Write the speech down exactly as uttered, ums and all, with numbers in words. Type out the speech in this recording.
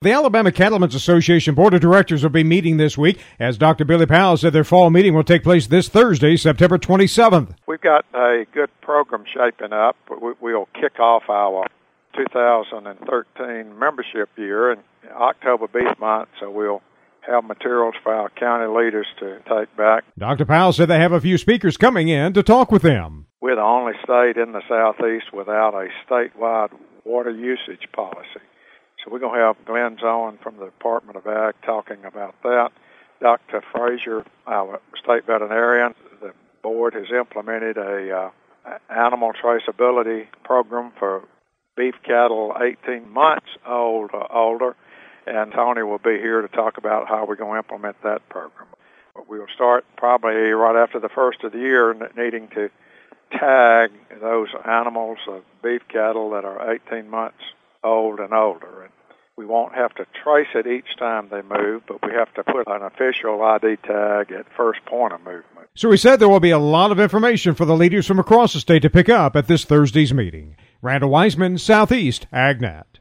The Alabama Cattlemen's Association Board of Directors will be meeting this week. As Doctor Billy Powell said, their fall meeting will take place this Thursday, September twenty-seventh. We've got a good program shaping up. We'll kick off our two thousand thirteen membership year in October beef month, so we'll have materials for our county leaders to take back. Doctor Powell said they have a few speakers coming in to talk with them. We're the only state in the Southeast without a statewide water usage policy. So we're going to have Glenn Zoen from the Department of Ag talking about that. Doctor Frazier, our state veterinarian, the board has implemented a uh, animal traceability program for beef cattle eighteen months old or older, and Tony will be here to talk about how we're going to implement that program. We'll start probably right after the first of the year needing to tag those animals of beef cattle that are eighteen months old and older. And we won't have to trace it each time they move, but we have to put an official I D tag at first point of movement. So he said there will be a lot of information for the leaders from across the state to pick up at this Thursday's meeting. Randall Wiseman, Southeast AgNet.